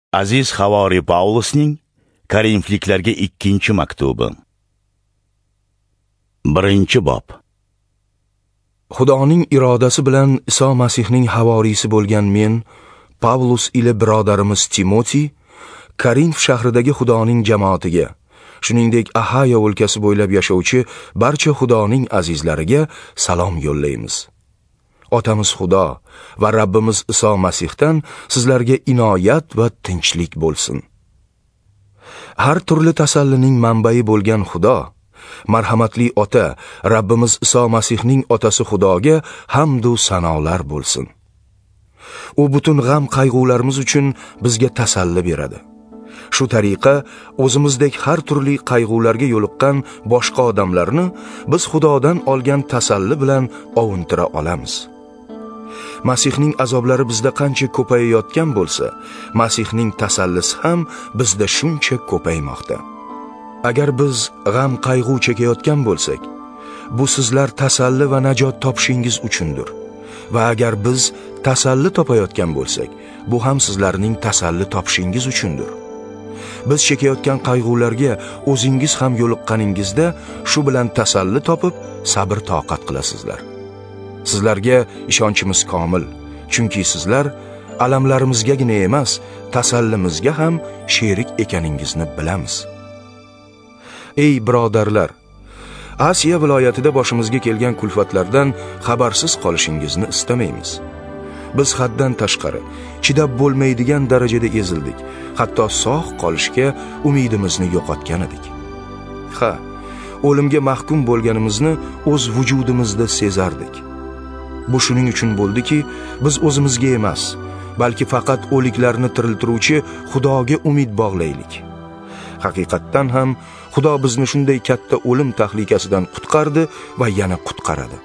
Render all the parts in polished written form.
Aziz Havori Pavlusning Korinfliklarga 2-maktubi. 1-bob. Xudoning irodasi bilan Iso Masihning havoriysi bo'lgan men, Pavlus ila birodarimiz Timoti, Korinf shahridagi Xudoning jamoatiga, shuningdek Ahaya o'lkasi bo'ylab yashovchi barcha Xudoning azizlariga salom yo'llaymiz. Otamiz Xudo va Rabbimiz Iso Masihdan sizlarga inoyat va tinchlik bo'lsin. Har turli tasallining manbai bo'lgan Xudo, marhamatli ota Rabbimiz Iso Masihning otasi Xudoga hamd va sanolar bo'lsin. U butun g'am qayg'ularimiz uchun bizga tasalli beradi. Shu tariqa o'zimizdek har turli qayg'ularga yo'liqqan boshqa odamlarni biz Xudodan olgan tasalli bilan ovuntira olamiz. Masihning azoblari bizda qancha ko'payayotgan bo'lsa, Masihning tasallisi ham bizda shuncha ko'paymoqda. Agar biz g'am qayg'u chekayotgan bo'lsak, bu sizlar tasalli va najot topishingiz uchundir. Va agar biz tasalli topayotgan bo'lsak, bu ham sizlarning tasalli topishingiz uchundir. Biz chekayotgan qayg'ularga o'zingiz ham yo'liqqaningizda shu bilan tasalli topib, sabr toqat qilasizlar. Sizlarga ishonchimiz komil, chunki sizlar alamlarimizgagina emas, tasallimizga ham sherik ekaningizni bilamiz. Ey birodarlar, Asiya viloyatida boshimizga kelgan kulfatlardan xabarsiz qolishingizni istamaymiz. Biz haddan tashqari, chidab bo'lmaydigan darajada ezildik, hatto sog' qolishga umidimizni yo'qotgan edik. O'limga mahkum bo'lganimizni o'z vujudimizda sezardik. Bu shuning uchun bo'ldiki, biz o'zimizga emas, balki faqat o'liklarni tiriltiruvchi Xudoga umid bog'laylik. Haqiqatdan ham Xudo bizni shunday katta o'lim tahlikasidan qutqardi va yana qutqaradi.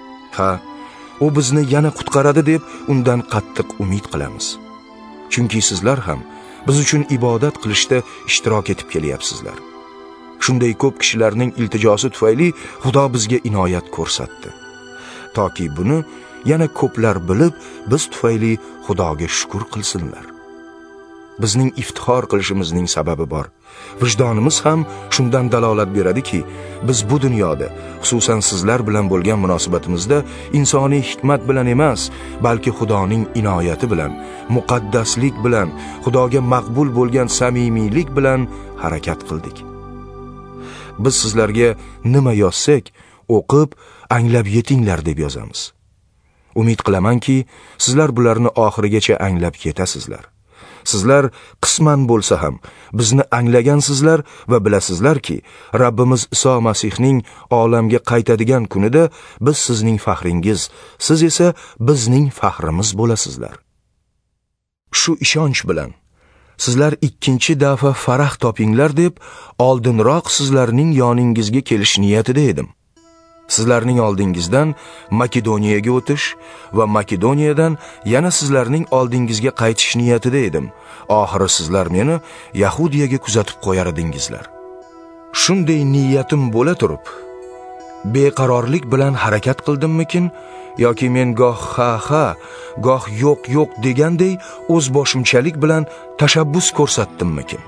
U bizni yana qutqaradi deb undan qattiq umid qilamiz. Chunki sizlar ham biz uchun ibodat qilishda ishtirok etib kelyapsizlar. Shunday ko'p kishilarning iltijosi tufayli Xudo bizga inoyat ko'rsatdi. Toki buni yana ko'plar bilib, biz tufayli Xudoga shukr qilsinlar. Bizning iftixor qilishimizning sababi bor. Vijdonimiz ham shundan dalolat beradiki, biz bu dunyoda, xususan sizlar bilan bo'lgan munosabatimizda insoniy hikmat bilan emas, balki Xudoning inoyati bilan, muqaddaslik bilan, Xudoga maqbul bo'lgan samimiylik bilan harakat qildik. Biz sizlarga nima yozsak, o'qib, anglab yetinglar deb yozamiz. Umid qilamanki, sizlar bularni oxirigacha anglab yetasizlar. Sizlar qisman bo'lsa ham bizni anglagansizlar va bilasizlarki, Rabbimiz Iso Masihning olamga qaytadigan kunida biz sizning faxringiz, siz esa bizning faxrimiz bo'lasizlar. Shu ishonch bilan sizlar ikkinchi dafa farah topinglar deb oldinroq sizlarning yoningizga kelish niyatida edim. Sizlarning oldingizdan Makedoniyaga o'tish va Makedoniyadan yana sizlarning oldingizga qaytish niyatida edim. Oxiri sizlar meni Yahudiyaga kuzatib qo'yar edingizlar. Shunday niyatim bo'la turib, beqarorlik bilan harakat qildimmikin, yoki men goh ha, goh yo'q deganday o'z boshimchalik bilan tashabbus ko'rsatdimmikin?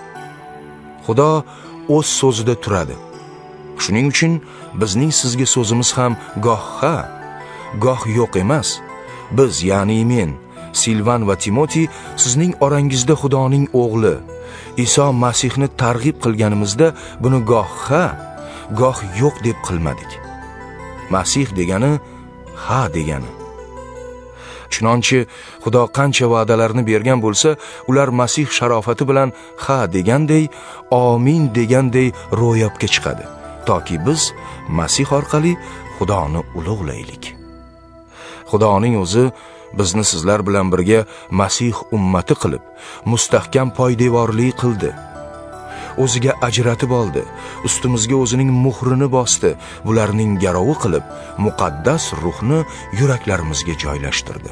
Xudo o'z so'zida turadi. Shuning uchun bizning sizga so'zimiz ham goh ha, goh yo'q emas. Biz, ya'ni men, Silvan va Timoti sizning orangizda Xudoning o'g'li Iso Masihni targ'ib qilganimizda buni goh ha, goh yo'q deb qilmadik. Masih degani ha degani. Chunonchi Xudo qancha va'dalarni bergan bo'lsa, ular Masih sharofati bilan ha deganday, amin deganday ro'yobga chiqadi. Toki biz Masih orqali Xudoni ulug'laylik. Xudoning o'zi bizni sizlar bilan birga Masih ummati qilib, mustahkam poydevorlik qildi. O'ziga ajratib oldi, ustimizga o'zining muhrini bosdi, bularning garovi qilib, muqaddas ruhni yuraklarimizga joylashtirdi.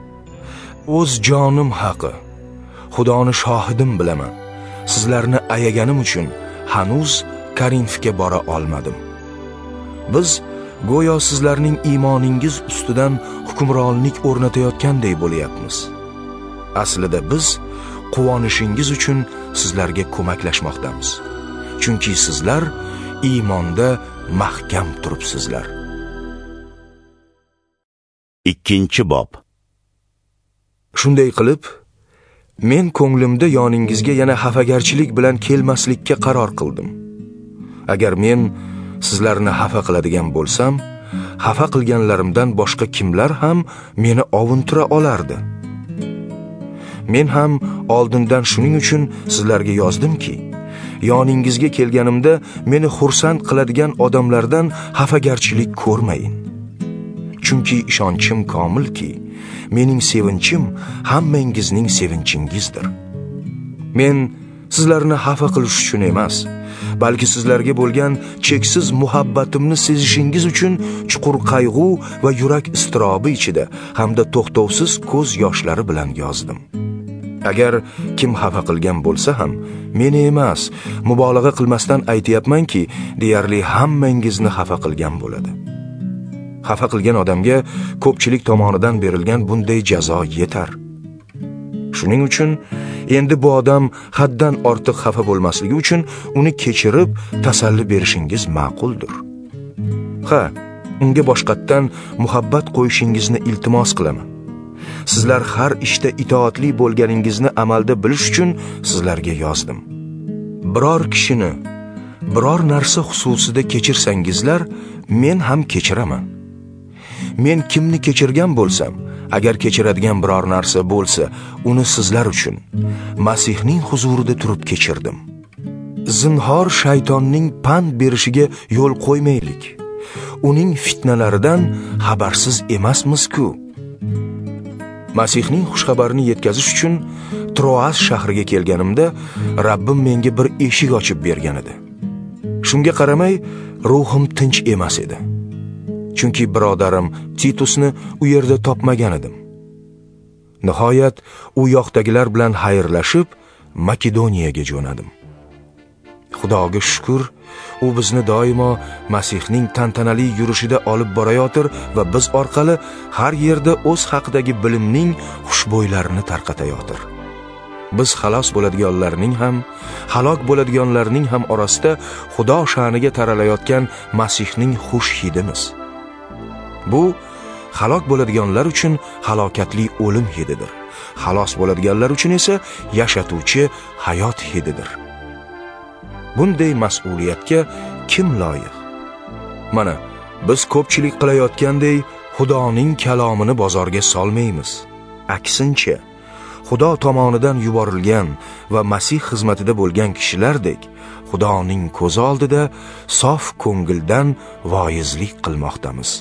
O'z jonim haqi, Xudoni shohidim bilaman, sizlarni ayaganim uchun hanuz Korinfga bora olmadim. Biz go'yo sizlarning iymoningiz ustidan hukmronlik o'rnatayotganday bo'layapmiz. Aslida biz quvonishingiz uchun sizlarga ko'maklashmoqdamiz. Chunki sizlar iymonda mahkam turibsizlar. 2-bob. Shunday qilib, men ko'nglimda yoningizga yana xafagarchilik bilan kelmaslikka qaror qildim. Agar men sizlarni xafa qiladigan bo'lsam, xafa qilganlarimdan boshqa kimlar ham meni ovuntira olardi. Men ham oldindan shuning uchun sizlarga yozdimki, yoningizga kelganimda meni xursand qiladigan odamlardan xafagarchilik ko'rmayin. Chunki ishonchim komilki, mening sevinchim hammangizning sevinchingizdir. Men sizlarni xafa qilish uchun emas, balki sizlarga bo'lgan cheksiz muhabbatimni sezishingiz uchun chuqur qayg'u va yurak iztirobi ichida hamda to'xtovsiz ko'z yoshlari bilan yozdim. Agar kim xafa qilgan bo'lsa ham, meni emas, mubolag'a qilmasdan aytayapmanki, deyarli hammangizni xafa qilgan bo'ladi. Xafa qilgan odamga ko'pchilik tomonidan berilgan bunday jazo yetar. Shuning uchun endi bu odam haddan ortiq xafa bo'lmasligi uchun uni kechirib tasalli berishingiz ma'quldir. Unga boshqatdan muhabbat qo'yishingizni iltimos qilaman. Sizlar har ishda itoatli bo'lganingizni amalda bilish uchun sizlarga yozdim. Biror kishini, biror narsa xususida kechirsangizlar, men ham kechiraman. Men kimni kechirgan bo'lsam, agar kechiradigan biror narsa bo'lsa, uni sizlar uchun Masihning huzurida turib kechirdim. Zinhor shaytonning pand berishiga yo'l qo'ymaylik. Uning fitnalaridan xabarsiz emasmiz-ku. Masihning xushxabarini yetkazish uchun Troas shahriga kelganimda, Rabbim menga bir eshik ochib bergan edi. Shunga qaramay, ruhim tinch emas edi. Chunki birodarim Titusni u yerda topmagan edim. Nihoyat u yoqdagilar bilan xayrlashib, Makedoniyaga jo'nadim. Xudoga shukr, u bizni doimo Masihning tantanali yurishida olib borayotir va biz orqali har yerda o'z haqidagi bilimning xushbo'ylarini tarqatayotir. Biz xalos bo'ladiganlarning ham, halok bo'ladiganlarning ham orasida Xudo sha'niga taralayotgan Masihning xush hidimiz. Bu halok bo'ladiganlar uchun halokatli o'lim hididir. Xalos bo'ladiganlar uchun esa yashatuvchi hayot hididir. Bunday mas'uliyatga kim loyiq? Mana, biz ko'pchilik qilayotganday Xudoning kalomini bozorga solmaymiz. Aksincha, Xudo tomonidan yuborilgan va Masih xizmatida bo'lgan kishilardek Xudoning ko'zi oldida sof ko'ngildan voizlik qilmoqdamiz.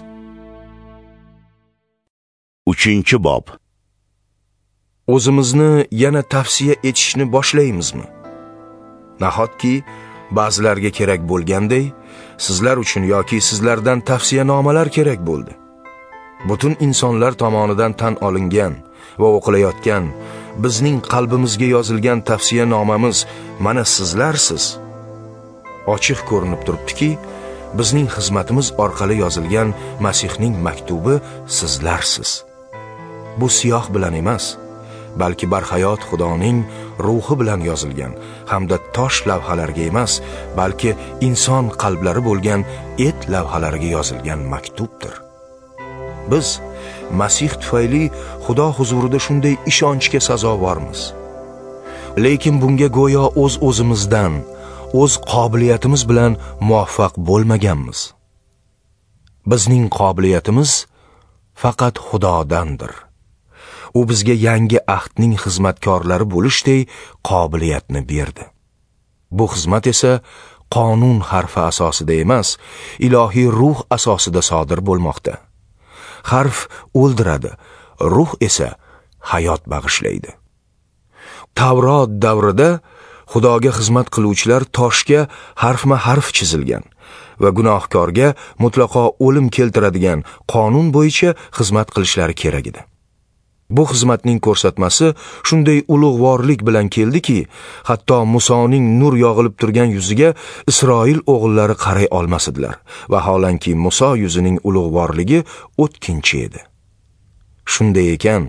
3-bob. O'zimizni yana tavsiya etishni boshlaymizmi? Nahotki ba'zilarga kerak bo'lganday, sizlar uchun yoki sizlardan tavsiyanomalar kerak bo'ldi. Butun insonlar tomonidan tan olingan va o'qilayotgan bizning qalbimizga yozilgan tavsiyanomamiz mana sizlarsiz. Ochiq ko'rinib turibdiki, bizning xizmatimiz orqali yozilgan Masihning maktubi sizlarsiz. Bu siyoh bilan emas, balki barhayot Xudoning ruhi bilan yozilgan hamda tosh lavhalarga emas, balki inson qalblari bo'lgan et lavhalariga yozilgan maktubdir. Biz Masih tufayli Xudo huzurida shunday ishonchga sazovormiz. Lekin bunga go'yo o'z-o'zimizdan, o'z qobiliyatimiz bilan muvaffaq bo'lmaganmiz. Bizning qobiliyatimiz faqat Xudodandir. U bizga yangi ahdning xizmatkorlari bo'lishday qobiliyatni berdi. Bu xizmat esa qonun harfi asosida emas, ilohiy ruh asosida sodir bo'lmoqda. Harf o'ldiradi, ruh esa hayot bag'ishlaydi. Tavrot davrida Xudoga xizmat qiluvchilar toshga harfma-harf chizilgan va gunohkorga mutlaqo o'lim keltiradigan qonun bo'yicha xizmat qilishlari kerak edi. Bu xizmatning ko'rsatmasi shunday ulug'vorlik bilan keldiki, hatto Musoning nur yog'ilib turgan yuziga Isroil o'g'illari qaray olmas edilar. Vaholanki Muso yuzining ulug'vorligi o'tkinchi edi. Shunday ekan,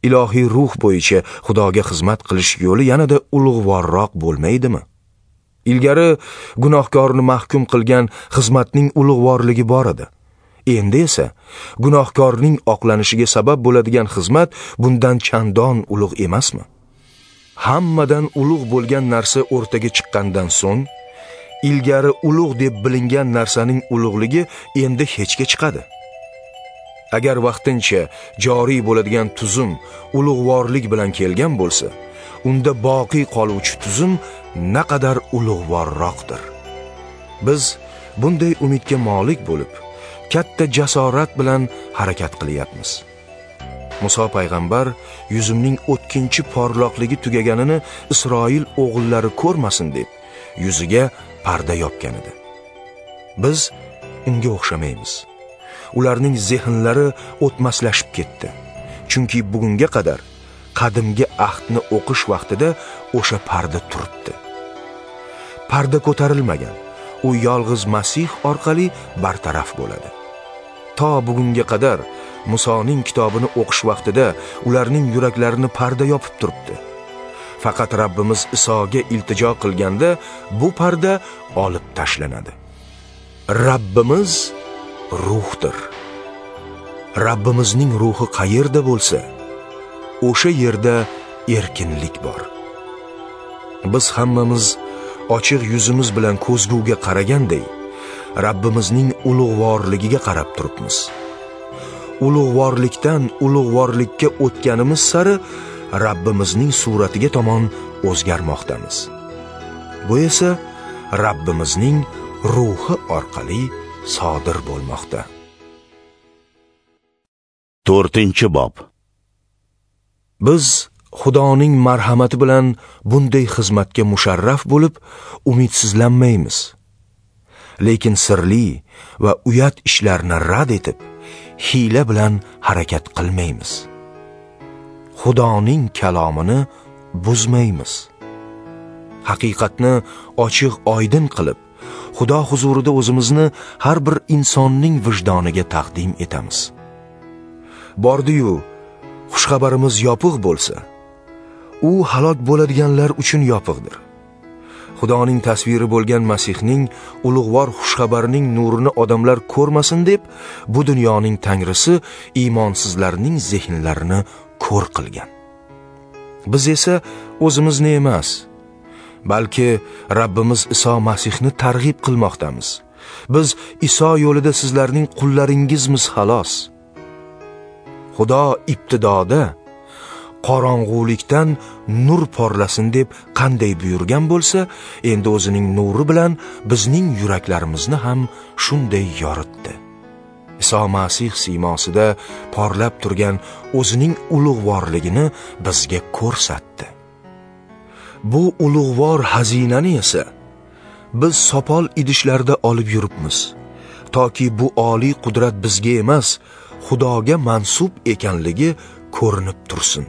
ilohiy ruh bo'yicha Xudoga xizmat qilish yo'li yanada ulug'vorroq bo'lmaydimi? Ilgari gunohkorni mahkum qilgan xizmatning ulug'vorligi bor edi. Endi esa gunohkorning oqlanishiga sabab bo'ladigan xizmat bundan chandon ulug' emasmi? Hammadan ulug' bo'lgan narsa o'rtaga chiqqandan so'ng, ilgari ulug' deb bilingan narsaning ulug'ligi endi hechga chiqadi. Agar vaqtincha joriy bo'ladigan tuzum ulug'vorlik bilan kelgan bo'lsa, unda boqiy qoluvchi tuzum naqadar ulug'vorroqdir. Biz bunday umidga molik bo'lib, katta jasorat bilan harakat qilyapmiz. Muso payg'ambar yuzimning o'tkinchi porloqligi tugaganini Isroil o'g'illari ko'rmasin deb yuziga parda yopgan edi. Biz unga o'xshamaymiz. Ularning zehnlari o'tmaslashib ketdi. Chunki bugunga qadar qadimgi ahdni o'qish vaqtida o'sha parda turibdi. Parda ko'tarilmagan. U yolg'iz Masih orqali bartaraf bo'ladi. To bugunga qadar Musoning kitobini o'qish vaqtida ularning yuraklarini parda yopib turibdi. Faqat Rabbimiz Isoga iltijo qilganda bu parda olib tashlanadi. Rabbimiz ruhdir. Rabbimizning ruhi qayerda bo'lsa, o'sha yerda erkinlik bor. Biz hammamiz ochiq yuzimiz bilan ko'zguga qaraganday, Rabbimizning ulug'vorligiga qarab turibmiz. Ulug'vorlikdan ulug'vorlikka o'tganimiz sari Rabbimizning suratiga tomon o'zgarmoqdamiz. Bu esa Rabbimizning ruhi orqali sodir bo'lmoqda. 4-bob. Biz Xudoning marhamati bilan bunday xizmatga musharraf bo'lib, umidsizlanmaymiz. Lekin sirli va uyat ishlarni rad etib, hiyla bilan harakat qilmaymiz. Xudoning kalomini buzmaymiz. Haqiqatni ochiq oydin qilib, Xudo huzurida o'zimizni har bir insonning vijdoniga taqdim etamiz. Bordi-yu, xushxabarimiz yopiq bo'lsa, u halok bo'ladiganlar uchun yopiqdir. Xudoning tasviri bo'lgan Masihning ulug'vor xushxabarining nurini odamlar ko'rmasin deb, bu dunyoning tangrisi iymonsizlarning zehnlarini ko'r qilgan. Biz esa o'zimizni emas, balki Rabbimiz Iso Masihni targ'ib qilmoqdamiz. Biz Iso yo'lida sizlarning qullaringizmiz xolos. Xudo ibtidoda qorong'ulikdan nur porlasin deb qanday buyurgan bo'lsa, endi o'zining nuri bilan bizning yuraklarimizni ham shunday yoritdi. Iso Masih siymosida porlab turgan o'zining ulug'vorligini bizga ko'rsatdi. Bu ulug'vor xazinani esa biz sopol idishlarda olib yuribmiz, toki bu oliy qudrat bizga emas, Xudoga mansub ekanligi ko'rinib tursin.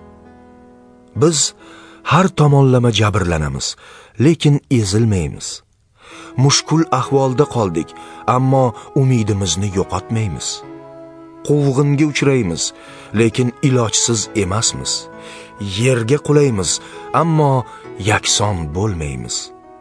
Biz har tomonlama jabrlanamiz, lekin ezilmaymiz. Mushkul ahvolda qoldik, ammo umidimizni yo'qotmaymiz. Quvg'inga uchraymiz, lekin ilojsiz emasmiz. Yerga qulaymiz, ammo yakson bo'lmaymiz.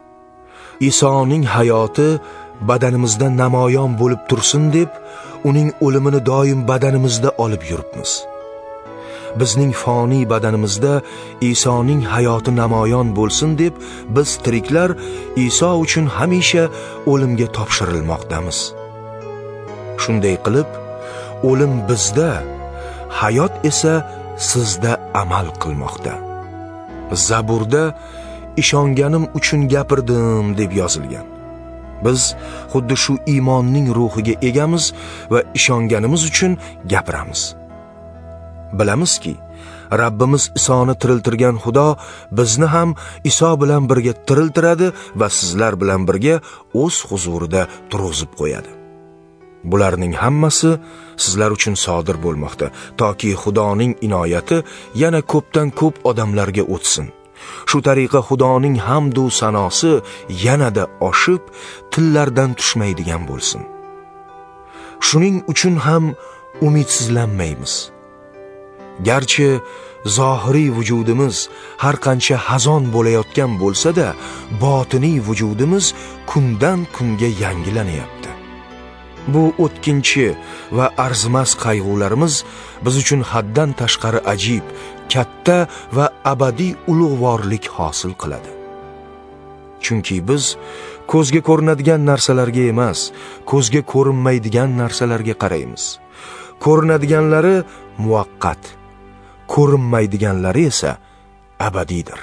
Isoning hayoti badanimizda namoyon bo'lib tursin deb, uning o'limini doim badanimizda olib yuribmiz. Bizning foniy badanimizda Isoning hayoti namoyon bo'lsin deb, biz tiriklar Iso uchun hamisha o'limga topshirilmoqdamiz. Shunday qilib, o'lim bizda, hayot esa sizda amal qilmoqda. Zaburda ishonganim uchun gapirdim deb yozilgan. Biz xuddi shu iymonning ruhiga egamiz va ishonganimiz uchun gapiramiz. Bilamizki, Rabbimiz Isoni tiriltirgan Xudo bizni ham Iso bilan birga tiriltiradi va sizlar bilan birga o'z huzurida turg'izib qo'yadi. Bularning hammasi sizlar uchun sodir bo'lmoqda, toki Xudoning inoyati yana ko'pdan ko'p odamlarga o'tsin. Shu tariqa Xudoning hamd va sanosi yanada oshib, tillardan tushmaydigan bo'lsin. Shuning uchun ham umidsizlanmaymiz. Garchi zohiriy vujudimiz har qancha hazon bo'layotgan bo'lsa-da, botiniy vujudimiz kundan kunga yangilanyapti. Bu o'tkinchi va arzimas qayg'ularimiz biz uchun haddan tashqari ajib, katta va abadiy ulug'vorlik hosil qiladi. Chunki biz ko'zga ko'rinadigan narsalarga emas, ko'zga ko'rinmaydigan narsalarga qaraymiz. Ko'rinadiganlari muvaqqat, ko'rinmaydiganlari esa abadiydir.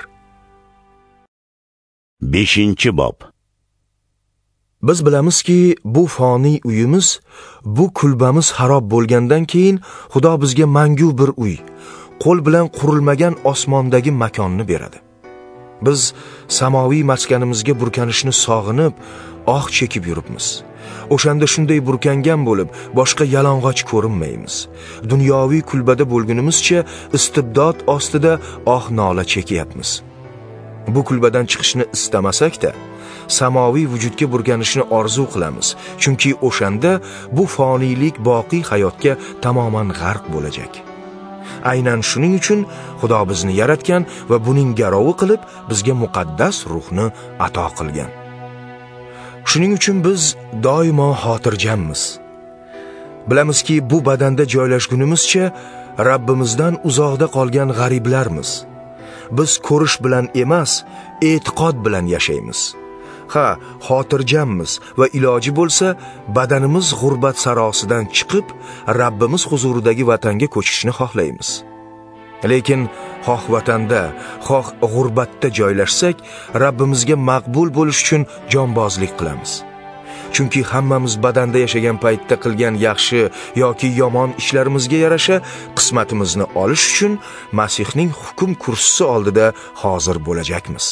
5-bob. Biz bilamizki, bu foniy uyimiz, bu kulbamiz xarob bo'lgandan keyin Xudo bizga mangu bir uy, qo'l bilan qurilmagan osmondagi makonni beradi. Biz samoviy maskanimizga burkanishni sog'inib, oh chekib yuribmiz. O'shanda shunday burkangan bo'lib, boshqa yalang'och ko'rinmaymiz. Dunyoviy kulbada bo'lgunimizcha istibdod ostida oh nola chekyapmiz. Bu kulbadan chiqishni istamasak-da, samoviy vujudga burkanishni orzu qilamiz. Chunki o'shanda bu foniylik boqiy hayotga tamoman g'arq bo'lajak. Aynan shuning uchun Xudo bizni yaratgan va buning garovi qilib bizga muqaddas ruhni ato qilgan. Shuning uchun biz doimo xotirjammiz. Bilamizki, bu badanda joylashgunimizcha Rabbimizdan uzoqda qolgan g'ariblarmiz. Biz ko'rish bilan emas, e'tiqod bilan yashaymiz. Xotirjammiz va iloji bo'lsa, badanimiz g'urbat sarosidan chiqib, Rabbimiz huzuridagi vatanga ko'chishni xohlaymiz. Lekin xoh vatanda, xoh g'urbatda joylashsak, Rabbimizga maqbul bo'lish uchun jonbozlik qilamiz. Chunki hammamiz badanda yashagan paytda qilgan yaxshi yoki yomon ishlarimizga yarasha qismatimizni olish uchun Masihning hukm kursisi oldida hozir bo'lajakmiz.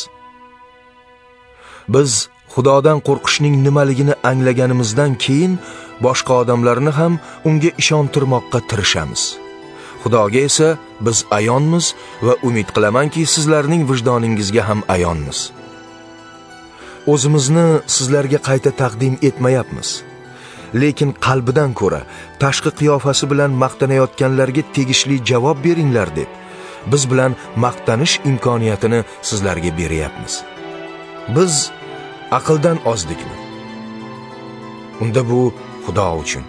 Biz Xudodan qo'rqishning nimaligini anglaganimizdan keyin boshqa odamlarni ham unga ishontirmoqqa tirishamiz. Xudoga esa biz ayonmiz va umid qilamanki, sizlarning vijdoningizga ham ayonmiz. O'zimizni sizlarga qayta taqdim etmayapmiz. Lekin qalbidan ko'ra, tashqi qiyofasi bilan maqtanayotganlarga tegishli javob beringlar deb, biz bilan maqtanish imkoniyatini sizlarga beryapmiz. Biz aqldan ozdikmi? Unda bu Xudo uchun.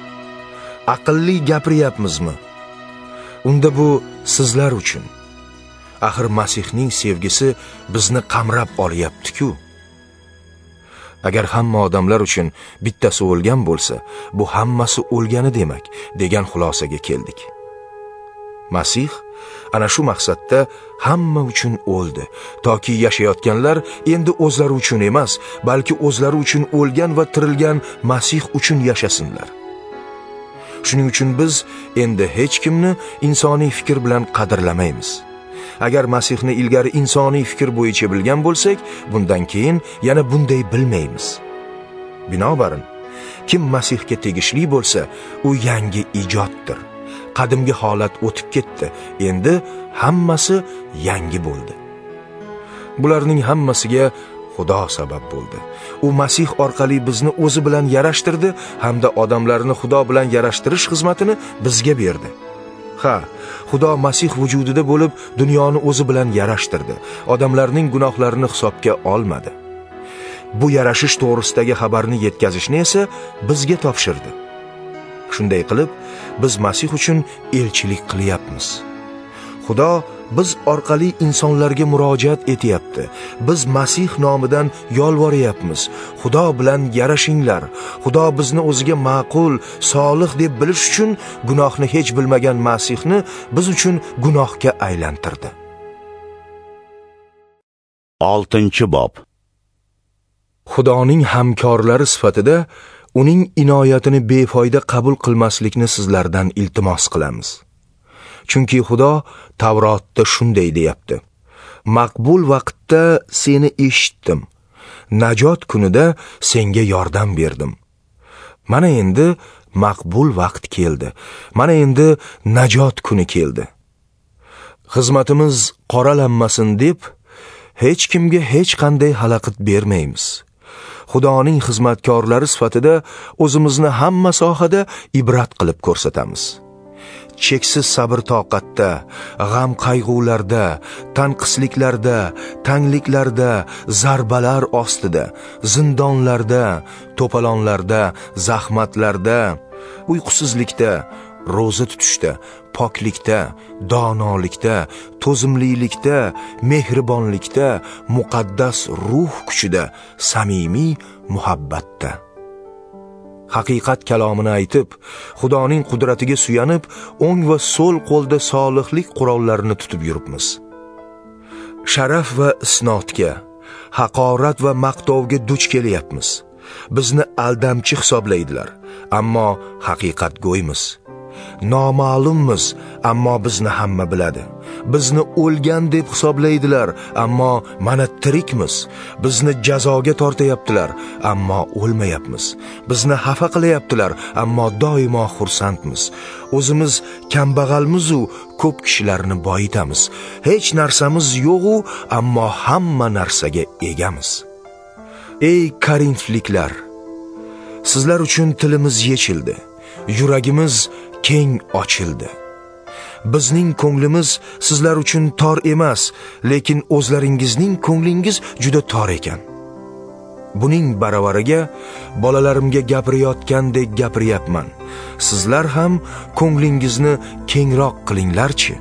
Aqlli gapiryapmizmi? Unda bu sizlar uchun. Axir Masihning sevgisi bizni qamrab olyapti-ku. Agar hamma odamlar uchun bittasi o'lgan bo'lsa, bu hammasi o'lgani demak, degan xulosaga keldik. Masih ana shu maqsadda hamma uchun o'ldi, toki yashayotganlar endi o'zlari uchun emas, balki o'zlari uchun o'lgan va tirilgan Masih uchun yashasinlar. Shuning uchun biz endi hech kimni insoniy fikr bilan qadrlamaymiz. Agar Masihni ilgari insoniy fikr bo'yicha bilgan bo'lsak, bundan keyin yana bunday bilmaymiz. Binobarin, kim Masihga tegishli bo'lsa, u yangi ijoddir. Qadimgi holat o'tib ketdi, endi hammasi yangi bo'ldi. Bularning hammasiga Xudo sabab bo'ldi. U Masih orqali bizni o'zi bilan yarashtirdi hamda odamlarni Xudo bilan yarashtirish xizmatini bizga berdi. Xudo Masih vujudida bo'lib dunyoni o'zi bilan yarashtirdi. Odamlarning gunohlarini hisobga olmadi. Bu yarashish to'g'risidagi xabarni yetkazishni esa bizga topshirdi. Shunday qilib, biz Masih uchun elchilik qilyapmiz. Xudo biz orqali insonlarga murojaat etyapti. Biz Masih nomidan yolvoryapmiz. Xudo bilan yarashinglar. Xudo bizni o'ziga ma'qul, solih deb bilish uchun gunohni hech bilmagan Masihni biz uchun gunohga aylantirdi. 6-bob. Xudoning hamkorlari sifatida uning inoyatini befoyda qabul qilmaslikni sizlardan iltimos qilamiz. Chunki Xudo Tavrotda shunday deyapti: Maqbul vaqtda seni eshitdim, najot kunida senga yordam berdim. Mana endi maqbul vaqt keldi. Mana endi najot kuni keldi. Xizmatimiz qoralanmasin deb hech kimga hech qanday xalaqit bermaymiz. Xudoning xizmatkorlari sifatida o'zimizni hamma sohada ibrat qilib ko'rsatamiz. cheksiz sabr toqatda, g'am qayg'ularda, tanqisliklarda, tangliklarda, zarbalar ostida, zindonlarda, to'polonlarda, zahmatlarda, uyqusizlikda, ro'za tutishda, poklikda, donolikda, to'zimlilikda, mehribonlikda, muqaddas ruh kuchida, samimiy muhabbatda. Haqiqat kalomini aytib, Xudoning qudratiga suyanib, o'ng va so'l qo'lda solihlik qurollarini tutib yuribmiz. Sharaf va isnotga, haqorat va maqtovga duch kelyapmiz. Bizni aldamchi hisoblaydilar, ammo haqiqat go'ymiz. Noma'lummiz, ammo bizni hamma biladi. Bizni o'lgan deb hisoblaydilar, ammo mana tirikmiz. Bizni jazoga tortayaptilar, ammo o'lmayapmiz. Bizni xafa qilayaptilar, ammo doimo xursandmiz. O'zimiz kambag'almiz-u, ko'p kishilarni boyitamiz. Hech narsamiz yo'q-u, ammo hamma narsaga egamiz. Ey Korintliklar, sizlar uchun tilimiz yechildi, yuragimiz keng ochildi. Bizning ko'nglimiz sizlar uchun tor emas, lekin o'zlaringizning ko'nglingiz juda tor ekan. Buning baravariga bolalarimga gapirayotgandek gapiryapman. Sizlar ham ko'nglingizni kengroq qilinglarchi.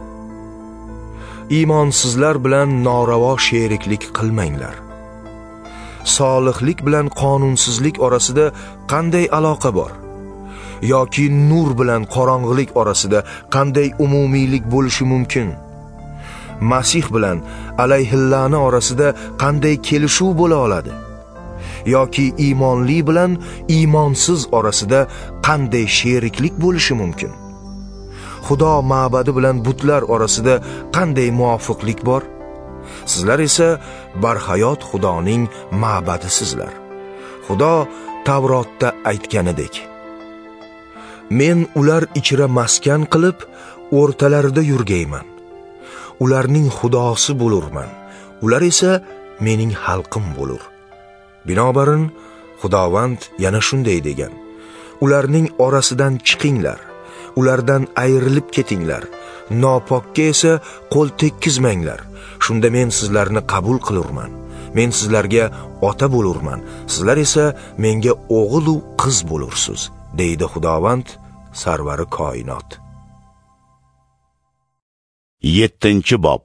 Iymonsizlar bilan noravo sheriklik qilmanglar. Solihlik bilan qonunsizlik orasida qanday aloqa bor? Yoki nur bilan qorong'ilik orasida qanday umumiylik bo'lishi mumkin? Masih bilan alayhillani orasida qanday kelishuv bo'la oladi? Yoki iymonli bilan iymonsiz orasida qanday sheriklik bo'lishi mumkin? Xudo ma'badi bilan butlar orasida qanday muvofiqlik bor? Sizlar esa barhayot Xudoning ma'badisizlar. Xudo Tavrotda aytganidek: Men ular ichra maskan qilib, o'rtalarida yurgayman. Ularning xudosi bo'lurman. Ular esa mening xalqim bo'lur. Binobarin, Xudovand yana shunday degan: Ularning orasidan chiqinglar, ulardan ayrilib ketinglar. Nopokka esa qo'l tekkizmanglar. Shunda men sizlarni qabul qilurman. Men sizlarga ota bo'lurman. Sizlar esa menga o'g'il va qiz bo'lursiz, deydi Xudovand, sarvari koinot. 7-bob.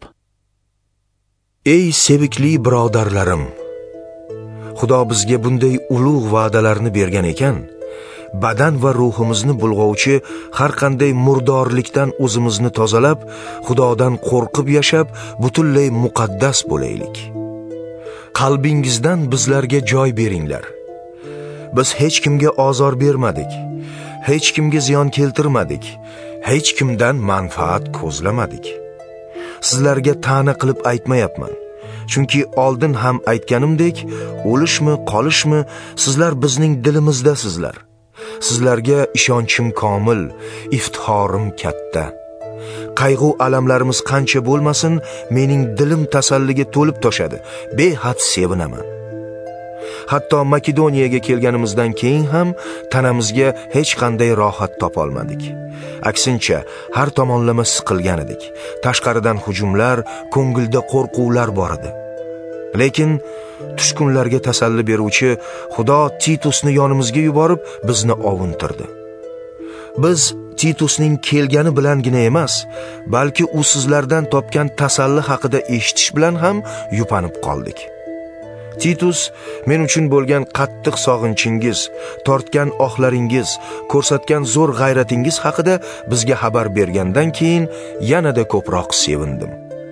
Ey sevikli birodarlarim, Xudo bizga bunday ulug' va'dalarni bergan ekan, badan va ruhimizni bulg'ovchi har qanday murdorlikdan o'zimizni tozalab, Xudodan qo'rqib yashab, butunlay muqaddas bo'laylik. Qalbingizdan bizlarga joy beringlar. Biz hech kimga ozor bermadik, hech kimga ziyon keltirmadik, hech kimdan manfaat ko'zlamadik. Sizlarga ta'na qilib aytmayapman, chunki oldin ham aytganimdek, o'lishmi, qolishmi, sizlar bizning dilimizdasizlar. Sizlarga ishonchim komil, iftixorim katta. Qayg'u alamlarimiz qancha bo'lmasin, mening dilim tasalliga to'lib toshadi, behad sevinaman. Hatto Makedoniyaga kelganimizdan keyin ham tanamizga hech qanday rohat topolmadik. Aksincha, har tomonlama siqilgan edik. Tashqaridan hujumlar, ko'ngilda qo'rquvlar bor edi. Lekin tushkunlarga tasalli beruvchi Xudo Titusni yonimizga yuborib, bizni ovuntirdi. Biz Titusning kelgani bilangina emas, balki u sizlardan topgan tasalli haqida eshitish bilan ham yupanib qoldik. Titus men uchun bo'lgan qattiq sog'inchingiz, tortgan ohlaringiz, ko'rsatgan zo'r g'ayratingiz haqida bizga xabar bergandan keyin yanada ko'proq sevindim.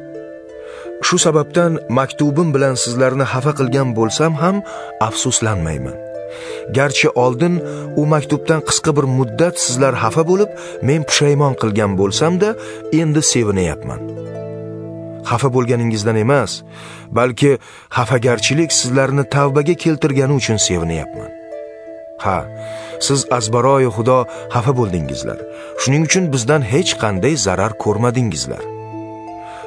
Shu sababdan maktubim bilan sizlarni xafa qilgan bo'lsam ham afsuslanmayman. Garchi oldin u maktubdan qisqa bir muddat sizlar xafa bo'lib, men pushaymon qilgan bo'lsam-da, endi sevinayapman. Xafa bo'lganingizdan emas, balki xafagarchilik sizlarni tavbaga keltirgani uchun sevinayapman. Ha, siz azbaroyi Xudo xafa bo'ldingizlar. Shuning uchun bizdan hech qanday zarar ko'rmadingizlar.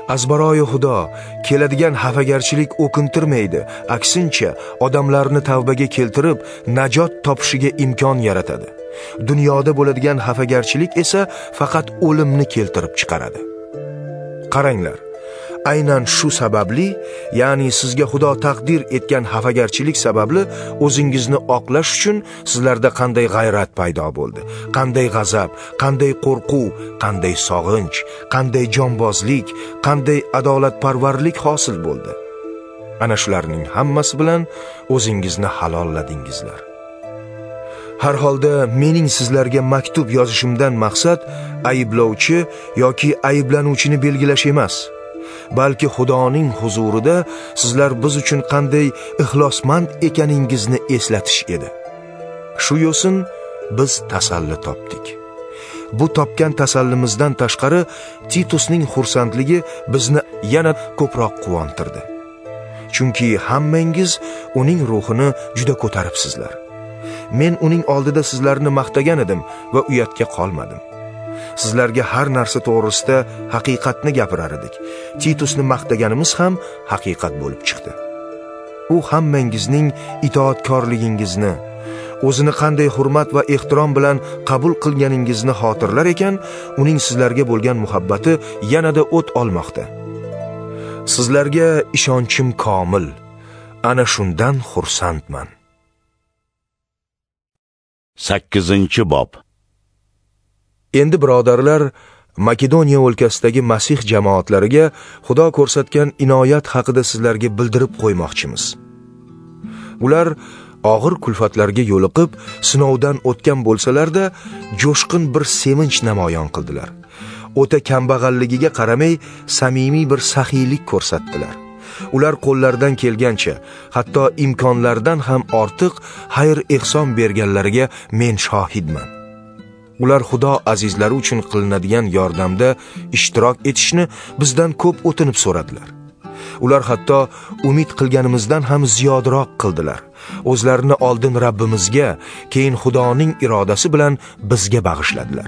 Azbaroyi Xudo keladigan xafagarchilik o'kintirmaydi, aksincha odamlarni tavbaga keltirib, najot topishiga imkon yaratadi. Dunyoda bo'ladigan xafagarchilik esa faqat o'limni keltirib chiqaradi. Qaranglar, aynan shu sababli, ya'ni sizga Xudo taqdir etgan xafagarchilik sababli o'zingizni oqlash uchun sizlarda qanday g'ayrat paydo bo'ldi, qanday g'azab, qanday qo'rquv, qanday sog'inch, qanday jonbozlik, qanday adolatparvarlik hosil bo'ldi. Ana shularning hammasi bilan o'zingizni halolladingizlar. Har holda mening sizlarga maktub yozishimdan maqsad ayblovchi yoki ayblanuvchini belgilash emas, balki Xudoning huzurida sizlar biz uchun qanday ixlosmand ekaningizni eslatish edi. Shu yo'sin biz tasalli topdik. Bu topgan tasallimizdan tashqari Titusning xursandligi bizni yana ko'proq quvontirdi. Chunki hammangiz uning ruhini juda ko'taribsizlar. Men uning oldida sizlarni maqtagan edim va uyatga qolmadim. Sizlarga har narsa to'g'risida haqiqatni gapirar edik. Titusni maqtaganimiz ham haqiqat bo'lib chiqdi. U hammangizning itoatkorligingizni, o'zini qanday hurmat va ehtirom bilan qabul qilganingizni xotirlar ekan, uning sizlarga bo'lgan muhabbati yanada o't olmoqda. Sizlarga ishonchim komil. Ana shundan xursandman. 8-bob. Endi birodarlar, Makedoniya o'lkasidagi Masih jamoatlariga Xudo ko'rsatgan inoyat haqida sizlarga bildirib qo'ymoqchimiz. Ular og'ir kulfatlarga yo'liqib, sinovdan o'tgan bo'lsalarda, jo'shqin bir sevinch namoyon qildilar. O'ta kambag'alligiga qaramay, samimiy bir saxiylik ko'rsatdilar. Ular qo'llaridan kelgancha, hatto imkonlardan ham ortiq xayr-ehson berganlariga men shohidman. Ular Xudo azizlari uchun qilinadigan yordamda ishtirok etishni bizdan ko'p o'tinib so'radilar. Ular hatto umid qilganimizdan ham ziyodroq qildilar. O'zlarini oldin Rabbimizga, keyin Xudoning irodasi bilan bizga bag'ishladilar.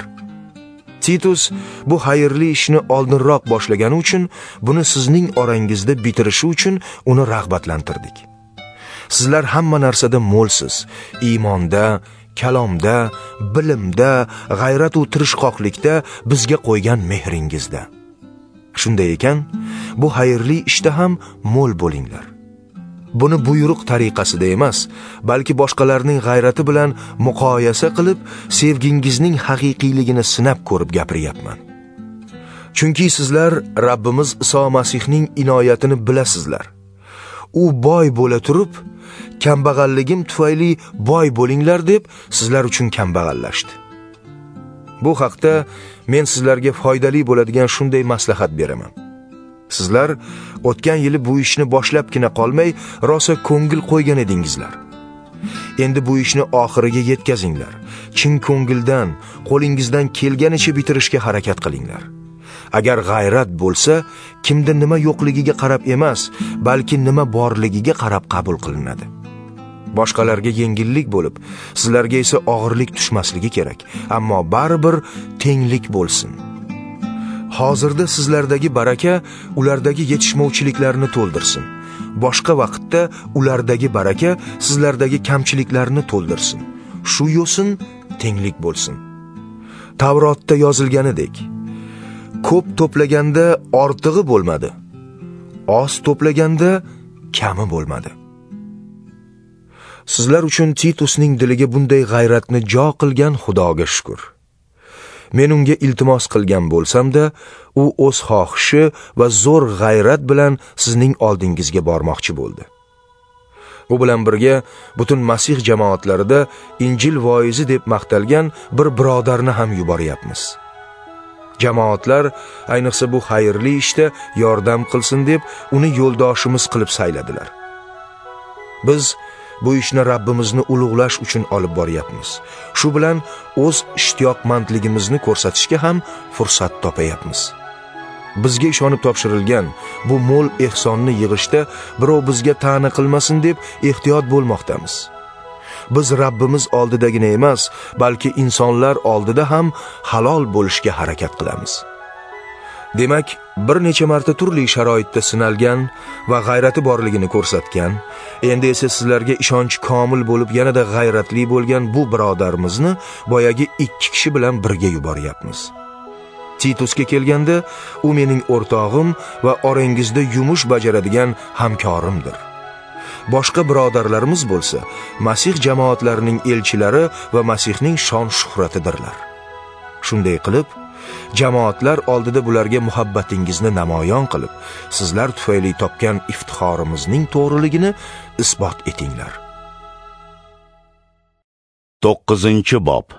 Titus bu xayrli ishni oldinroq boshlagani uchun, buni sizning orangizda bitirishi uchun uni rag'batlantirdik. Sizlar hamma narsada mo'lsiz, iymonda, kalomda, bilimda, g'ayrat va tirishqoqlikda bizga qo'ygan mehringizda. Shunday ekan, bu xayrli ishda ham mo'l bo'linglar. Buni buyruq tariqasida emas, balki boshqalarning g'ayrati bilan muqoyasa qilib, sevgingizning haqiqiyligini sinab ko'rib gapiryapman. Chunki sizlar Rabbimiz Iso Masihning inoyatini bilasizlar. U boy bo'la turib, kambag'alligim tufayli boy bo'linglar deb sizlar uchun kambag'allashdi. Bu haqda men sizlarga foydali bo'ladigan shunday maslahat beraman. Sizlar o'tgan yili bu ishni boshlabgina qolmay, rosa ko'ngil qo'ygan edingizlar. Endi bu ishni oxiriga yetkazinglar. Chin ko'ngildan, qo'lingizdan kelganicha bitirishga harakat qilinglar. Agar g'ayrat bo'lsa, kimda nima yo'qligiga qarab emas, balki nima borligiga qarab qabul qilinadi. Boshqalarga yengillik bo'lib, sizlarga esa og'irlik tushmasligi kerak, ammo baribir tenglik bo'lsin. Hozirda sizlardagi baraka ulardagi yetishmovchiliklarni to'ldirsin. Boshqa vaqtda ulardagi baraka sizlardagi kamchiliklarni to'ldirsin. Shu yo'sin tenglik bo'lsin. Tavrotda yozilganidek, ko'p to'plaganda ortig'i bo'lmadi, oz to'plaganda kami bo'lmadi. Sizlar uchun Titusning diliga bunday g'ayratni jo qilgan Xudoga shukr. Men unga iltimos qilgan bo'lsam-da, u o'z xohishi va zo'r g'ayrat bilan sizning oldingizga bormoqchi bo'ldi. U bilan birga butun Masih jamoatlarida Injil voizi deb maqtalgan bir birodarni ham yuboryapmiz. Jamoatlar ayniqsa bu xayrli ishda yordam qilsin deb uni yo'ldoshimiz qilib sayladilar. Biz bu ishni Rabbimizni ulug'lash uchun olib boryapmiz. Shu bilan o'z ishtiyoqmandligimizni ko'rsatishga ham fursat topayapmiz. Bizga ishonib topshirilgan bu mo'l ehsonni yig'ishda birov bizga ta'na qilmasin deb ehtiyot bo'lmoqdamiz. Biz Rabbimiz oldidagina emas, balki insonlar oldida ham halol bo'lishga harakat qilamiz. Demak, bir necha marta turli sharoitda sinalgan va g'ayrati borligini ko'rsatgan, endi esa sizlarga ishonchi komil bo'lib yanada g'ayratli bo'lgan bu birodarimizni boyagi 2 kishi bilan birga yuboryapmiz. Titusga kelganda, u mening o'rtog'im va orangizda yumush bajaradigan hamkorimdir. Boshqa birodarlarimiz bo'lsa, Masih jamoatlarining elchilari va Masihning shon-shuhratidirlar. Shunday qilib, jamoatlar oldida bularga muhabbatingizni namoyon qilib, sizlar tufayli topgan iftixorimizning to'g'riligini isbot etinglar. 9-bob.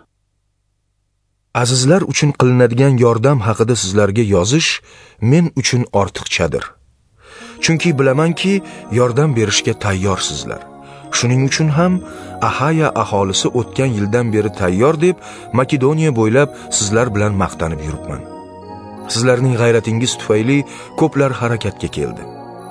Azizlar uchun qilinadigan yordam haqida sizlarga yozish men uchun ortiqchadir. Chunki bilamanki, yordam berishga tayyorsizlar. Shuning uchun ham Ahaya aholisi o'tgan yildan beri tayyor deb Makedoniya bo'ylab sizlar bilan maqtanib yuribman. Sizlarning g'ayratingiz tufayli ko'plar harakatga keldi.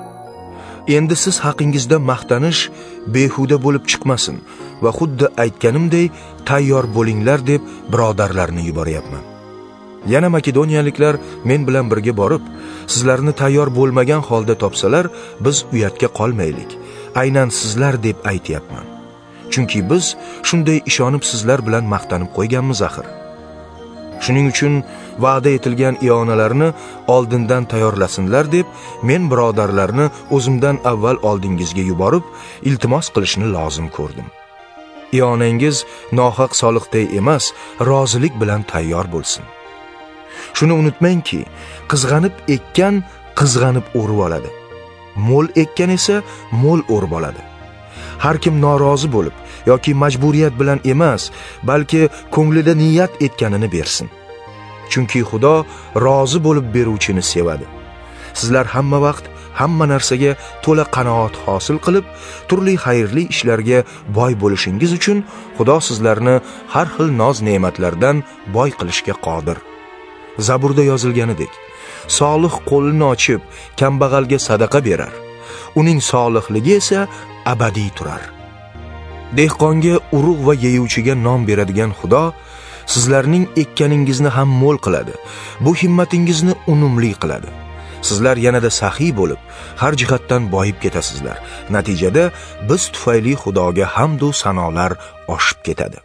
Endi siz haqingizda maqtanish behuda bo'lib chiqmasin va xuddi aytganimday tayyor bo'linglar deb birodarlarni yuboryapman. Yana makedoniyaliklar men bilan birga borib, sizlarni tayyor bo'lmagan holda topsalar, biz uyatga qolmaylik. Aynan sizlar deb aytayapman. Chunki biz shunday ishonib sizlar bilan maqtanib qo'yganmiz axir. Shuning uchun va'da etilgan ionalarni oldindan tayyorlasinlar deb men birodarlarni o'zimdan avval oldingizga yuborib, iltimos qilishni lozim ko'rdim. Ionangiz nohaq soliqday emas, rozilik bilan tayyor bo'lsin. Shuni unutmangki, qizg'anib ekkan qizg'anib o'rib oladi. Mo'l ekkan esa mo'l o'rib oladi. Har kim norozi bo'lib yoki majburiyat bilan emas, balki ko'nglida niyat etganini bersin. Chunki Xudo rozi bo'lib beruvchini sevadi. Sizlar hamma vaqt hamma narsaga to'la qanoat hosil qilib, turli xayrli ishlarga boy bo'lishingiz uchun Xudo sizlarni har xil noz-ne'matlardan boy qilishga qodir. Zaburda yozilganidek, solih qo'lini ochib, kambag'alga sadaqa berar. Uning solihligi esa abadiy turar. Dehqonga urug' va yeyuvchiga non beradigan Xudo sizlarning ekkaningizni ham mo'l qiladi. Bu himmatingizni unumli qiladi. Sizlar yanada saxiy bo'lib, har jihatdan boyib ketasizlar. Natijada biz tufayli Xudoga hamd va sanolar oshib ketadi.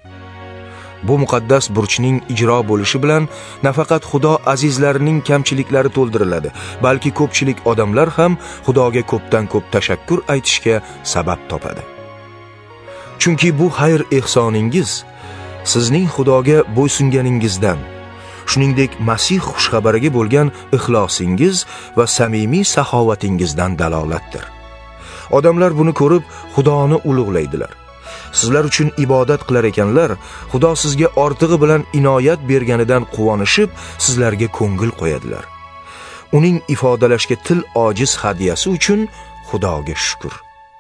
Bu muqaddas burchning ijro bo'lishi bilan nafaqat Xudo azizlarining kamchiliklari to'ldiriladi, balki ko'pchilik odamlar ham Xudoga ko'pdan ko'p tashakkur aytishga sabab topadi. Chunki bu xayr ehsoningiz sizning Xudoga bo'ysunganingizdan, shuningdek Masih xushxabariga bo'lgan ixlosingiz va samimiy saxovatingizdan dalolatdir. Odamlar buni ko'rib Xudoni ulug'laydilar. Sizlar uchun ibodat qilar ekanlar, Xudo sizga ortig'i bilan inoyat berganidan quvonishib, sizlarga ko'ngil qo'yadilar. Uning ifodalashga til ojiz hadiyasi uchun Xudoga shukr.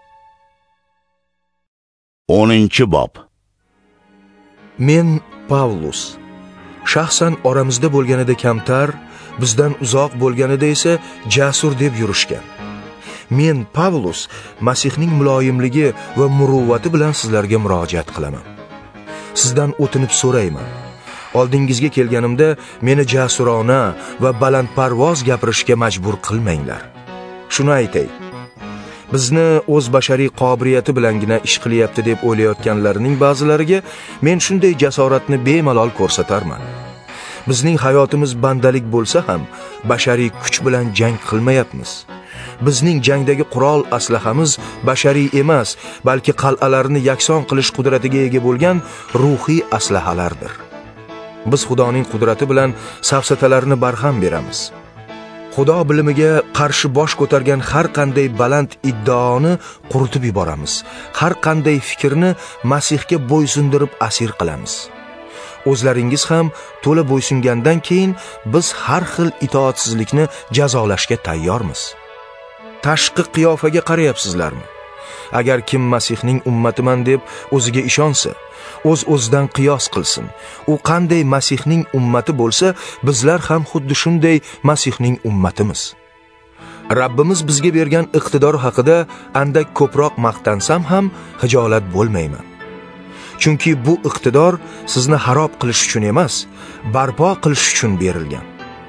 10-bob. Men Pavlus, shaxsan oramizda bo'lganida kamtar, bizdan uzoq bo'lganida esa jasur deb yurishgan. Men Pavlus Masihning muloyimligi va muruvvati bilan sizlarga murojaat qilaman. Sizdan o'tinib so'rayman. Oldingizga kelganimda meni jasurona va balandparvoz gapirishga majbur qilmanglar. Shuni aytay. Bizni o'z bashariy qobiliyati bilangina ish qilyapti deb o'ylayotganlarning ba'zilariga men shunday jasoratni bemalol ko'rsatarman. Bizning hayotimiz bandalik bo'lsa ham bashariy kuch bilan jang qilmayapmiz. Bizning jangdagi qurol aslahamiz bashariy emas, balki qal'alarni yakson qilish qudratiga ega bo'lgan ruhiy aslahalardir. Biz Xudoning qudrati bilan safsatalarni barham beramiz. Xudo bilimiga qarshi bosh ko'targan har qanday baland iddaoni quritib yuboramiz. Har qanday fikrni Masihga bo'ysundirib asir qilamiz. O'zlaringiz ham to'la bo'ysungandan keyin biz har xil itoatsizlikni jazolashga tayyormiz. Tashqi qiyofaga qarayapsizlarmi? Agar kim Masihning ummatiman deb o'ziga ishonsa, o'z-o'zidan qiyos qilsin. U qanday Masihning ummati bo'lsa, bizlar ham xuddi shunday Masihning ummatimiz. Rabbimiz bizga bergan iqtidor haqida andak ko'proq maqtansam ham hijolat bo'lmayman. Chunki bu iqtidor sizni xarob qilish uchun emas, barpo qilish uchun berilgan.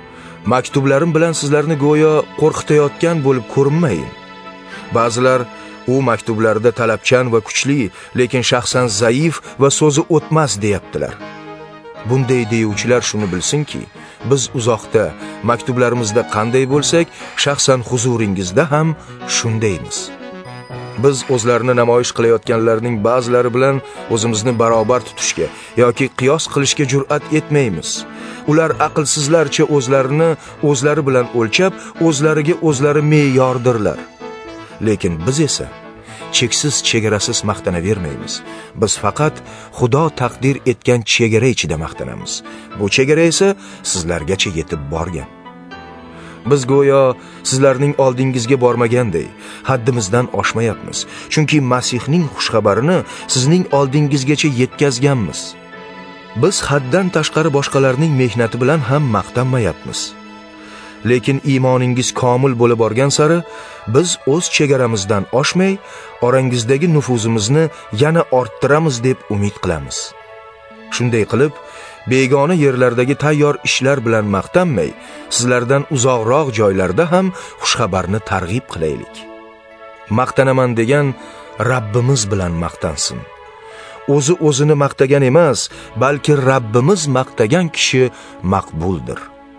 Maktublarim bilan sizlarni go'yo qo'rqitayotgan bo'lib ko'rinmayin. Ba'zilar u maktublarda talabchan va kuchli, lekin shaxsan zaif va so'zi o'tmas deyaptilar. Bunday deyuvchilar shuni bilsinki, biz uzoqda, maktublarimizda qanday bo'lsak, shaxsan huzuringizda ham shundaymiz. Biz o'zlarini namoyish qilayotganlarning ba'zilari bilan o'zimizni barobar tutishga yoki qiyos qilishga jur'at etmaymiz. Ular aqlsizlarcha o'zlarini o'zlari bilan o'lchab, o'zlariga o'zlari me'yordirlar. Lekin biz esa cheksiz chegarasiz maqtanavermaymiz. Biz faqat Xudo taqdir etgan chegara ichida maqtanamiz. Bu chegara esa sizlargacha yetib borgan. Biz go'yo sizlarning oldingizga bormaganday haddimizdan oshmayapmiz. Chunki Masihning xushxabarini sizning oldingizgacha yetkazganmiz. Biz haddan tashqari boshqalarning mehnati bilan ham maqtanmayapmiz. Lekin iymoningiz komil bo'lib borgan sari biz o'z chegaramizdan oshmay, orangizdagi nufuzimizni yana orttiramiz deb umid qilamiz. Shunday qilib, begona yerlardagi tayyor ishlar bilan maqtanmay, sizlardan uzoqroq joylarda ham xushxabarni targ'ib qilaylik. Maqtanaman degan Rabbimiz bilan maqtansin. O'zi o'zini maqtagan emas, balki Rabbimiz maqtagan kishi maqbuldir.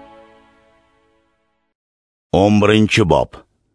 11-bob.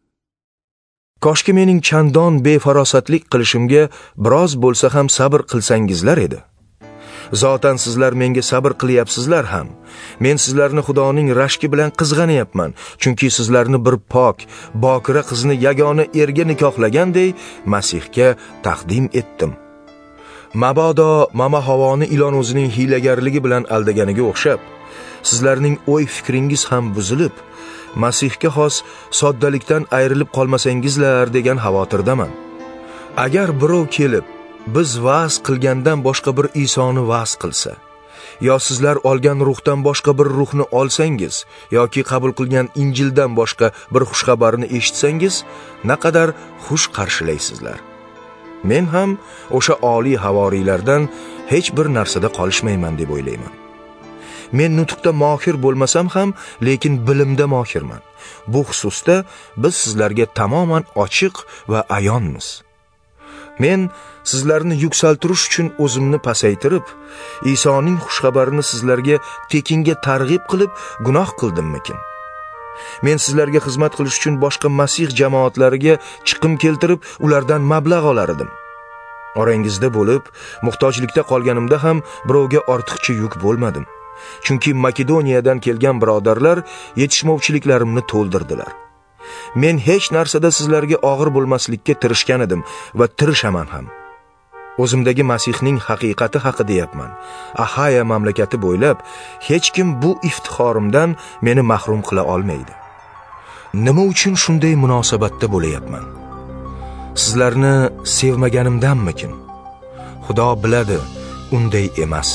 Koshki mening chandon befarosatlik qilishimga biroz bo'lsa ham sabr qilsangizlar edi. Zotan sizlar menga sabr qilyapsizlar ham. Men sizlarni Xudoning rashki bilan qizg'anyapman, chunki sizlarni bir pok, bokira qizni yagona erga nikohlaganday Masihga taqdim etdim. Mabodo mama Havoni ilon o'zining hiylagarligi bilan aldaganiga o'xshab, sizlarning o'y fikringiz ham buzilib, Masihga xos soddalikdan ayrilib qolmasangizlar degan xavotirdaman. Agar birov kelib biz va'z qilgandan boshqa bir Isoni va'z qilsa, yo sizlar olgan ruhdan boshqa bir ruhni olsangiz, yoki qabul qilgan Injildan boshqa bir xushxabarni eshitsangiz, naqadar xush qarshilaysizlar. Men ham o'sha oliy havoriylardan hech bir narsada qolishmayman deb o'ylayman. Men nutqda mohir bo'lmasam ham, lekin bilimda mohirman. Bu xususda biz sizlarga tamoman ochiq va ayonmiz. Men sizlarni yuksaltirish uchun o'zimni pasaytirib, Isoning xushxabarini sizlarga tekinga targ'ib qilib, gunoh qildimmikin? Men sizlarga xizmat qilish uchun boshqa Masih jamoatlariga chiqim keltirib, ulardan mablag' olar edim. Orangizda bo'lib, muhtojlikda qolganimda ham birovga ortiqcha yuk bo'lmadim. Chunki Makedoniyadan kelgan birodarlar yetishmovchiliklarimni to'ldirdilar. Men hech narsada sizlarga og'ir bo'lmaslikka tirishgan edim va tirishaman ham. O'zimdagi Masihning haqiqati haqida deyapman. Ahaya mamlakati bo'ylab hech kim bu iftixorimdan meni mahrum qila olmaydi. Nima uchun shunday munosabatda bo'layapman? Sizlarni sevmaganimdanmikin? Xudo biladi, unday emas.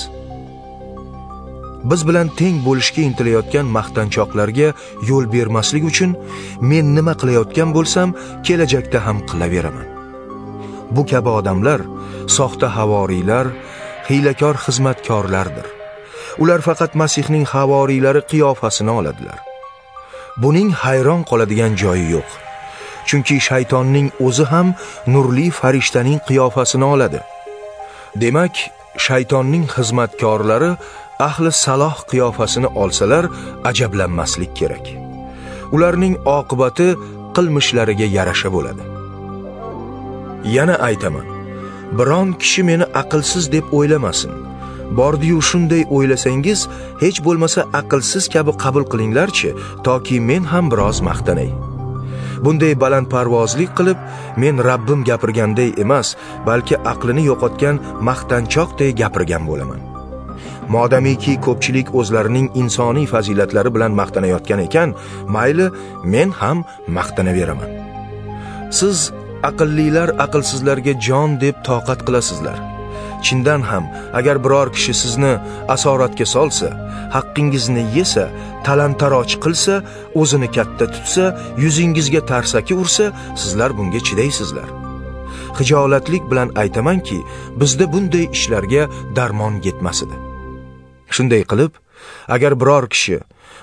Biz bilan teng bo'lishga intilayotgan maqtanchoqlarga yo'l bermaslik uchun men nima qilayotgan bo'lsam, kelajakda ham qilaveraman. Bu kabi odamlar soxta havoriylar, hiylakor xizmatkorlardir. Ular faqat Masihning havoriylari qiyofasini oladilar. Buning hayron qoladigan joyi yo'q. Chunki shaytonning o'zi ham nurli farishtaning qiyofasini oladi. Demak, shaytonning xizmatkorlari ahli saloh qiyofasini olsalar ajablanmaslik kerak. Ularning oqibati qilmishlariga yarasha bo'ladi. Yana aytaman, biron kishi meni aqlsiz deb o'ylamasin. Bordi-yu shunday o'ylasangiz, hech bo'lmasa aqlsiz kabi qabul qilinglarchi, toki men ham biroz maqtanay. Bunday balandparvozlik qilib, men Rabbim gapirganday emas, balki aqlini yo'qotgan maqtanchoqday gapirgan bo'laman. Modamiki ko'pchilik o'zlarining insoniy fazilatlari bilan maqtanayotgan ekan, mayli, men ham maqtanaveraman. Siz aqllilar aqlsizlarga jon deb toqat qilasizlar. Chindan ham, agar biror kishi sizni asoratga solsa, haqqingizni yesa, talon-taroj qilsa, o'zini katta tutsa, yuzingizga tarsaki ursa, sizlar bunga chidaysizlar. Hijolatlik bilan aytamanki, bizda bunday ishlarga darmon yetmas edi. Shunday qilib, agar biror kishi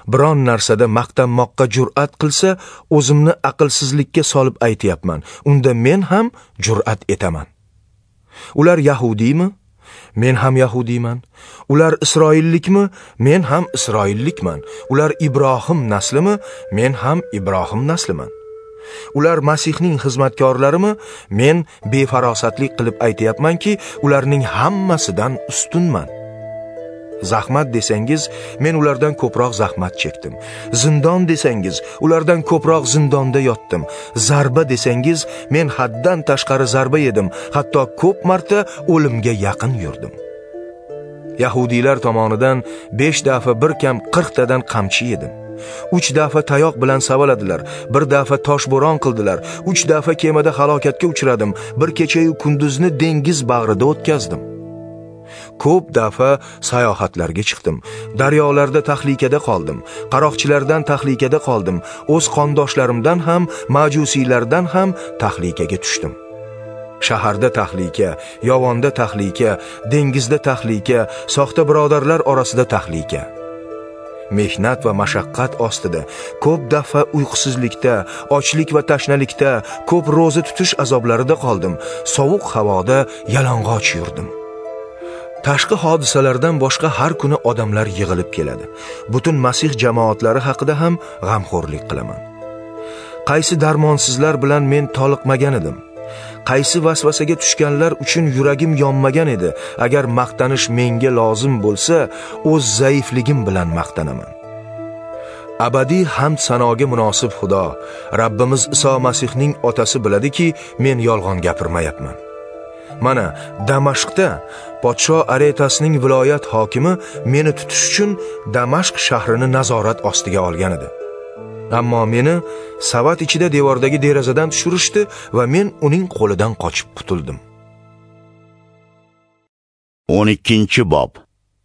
biron narsada maqtanmoqqa jur'at qilsa, o'zimni aqlsizlikka solib aytayapman. Unda men ham jur'at etaman. Ular yahudiymi? Men ham yahudiyman. Ular isroillikmi? Men ham isroillikman. Ular Ibrohim naslimi? Men ham Ibrohim nasliman. Ular Masihning xizmatkorlarimi? Men befarosatlik qilib aytayapmanki, ularning hammasidan ustunman. Zahmat desangiz, men ulardan ko'proq zahmat chekdim. Zindon desangiz, ulardan ko'proq zindonda yotdim. Zarba desangiz, men haddan tashqari zarba yedim. Hatto ko'p marta o'limga yaqin yurdim. Yahudiylar tomonidan 5 dafa bir kam 40 tadan qamchi yedim. 3 dafa tayoq bilan savaladilar, 1 dafa toshbo'ron qildilar, 3 dafa kemada halokatga uchradim, bir kecha-yu kunduzni dengiz bag'rida o'tkazdim. Ko'p dafa sayohatlarga chiqdim. Daryolarda tahlikada qoldim. Qaroqchilardan tahlikada qoldim. O'z qondoshlarimdan ham, majusiylardan ham tahlikaga tushdim. Shaharda tahlika, yovonda tahlika, dengizda tahlika, soxta birodarlar orasida tahlika. Mehnat va mashaqqat ostida, ko'p dafa uyqusizlikda, ochlik va tashnalikda, ko'p ro'za tutish azoblarida qoldim. Sovuq havoda yalang'och yurdim. Tashqi hodisalardan boshqa har kuni odamlar yig'ilib keladi. Butun Masih jamoatlari haqida ham g'amxo'rlik qilaman. Qaysi darmonsizlar bilan men toliqmagan edim. Qaysi vasvasaga tushganlar uchun yuragim yonmagan edi. Agar maqtanish menga lozim bo'lsa, o'z zaifligim bilan maqtanaman. Abadiy hamd sanoga munosib Xudo, Rabbimiz Iso Masihning otasi biladiki, men yolg'on gapirmayapman. Mana Damashqda podsho Aretasining viloyat hokimi meni tutish uchun Damashq shahrini nazorat ostiga olgan edi. Ammo meni savat ichida devordagi derazadan tushirishdi va men uning qo'lidan qochib qutuldim. 12-bob.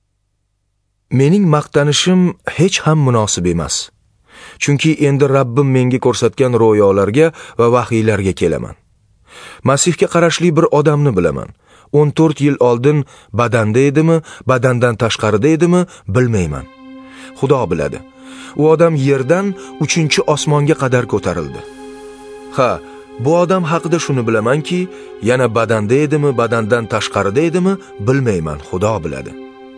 Mening maqtanishim hech ham munosib emas. Chunki endi Rabbim menga ko'rsatgan ro'yolarga va vahiylarga kelaman. Masihga qarashli bir odamni bilaman. 14 yil oldin badanda edimi, badandan tashqarida edimi, bilmayman. Xudo biladi. U odam yerdan 3-osmonga qadar ko'tarildi. Ha, bu odam haqida shuni bilamanki, yana badanda edimi, badandan tashqarida edimi, bilmayman. Xudo biladi.